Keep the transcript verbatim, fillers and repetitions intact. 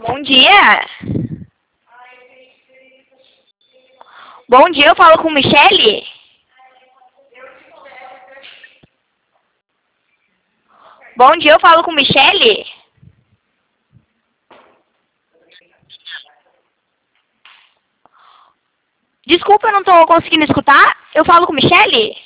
Bom dia. Bom dia, eu falo com Michele? Bom dia, eu falo com Michele? Desculpa, eu não tô conseguindo escutar. Eu falo com Michele?